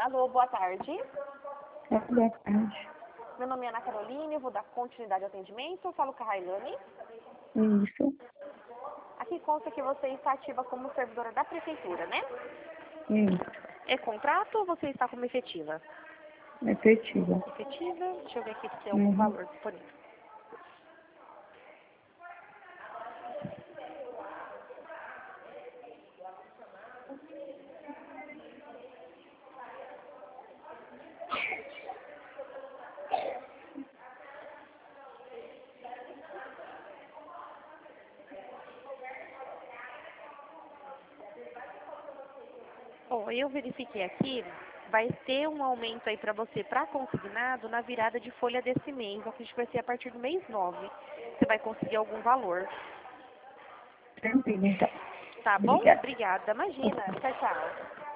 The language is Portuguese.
Alô, boa tarde. Boa tarde. Meu nome é Ana Carolina, eu vou dar continuidade ao atendimento. Eu falo com a Railane. Isso. Aqui consta que você está ativa como servidora da prefeitura, né? Isso. É contrato ou você está como efetiva? Efetiva. Efetiva, deixa eu ver aqui se tem algum valor disponível. Bom, eu verifiquei aqui, vai ter um aumento aí para você para consignado na virada de folha desse mês, que vai ser a partir do mês 9. Você vai conseguir algum valor. Tranquilo, então. Tá bom? Obrigada. Obrigada. Imagina. Tchau, tchau.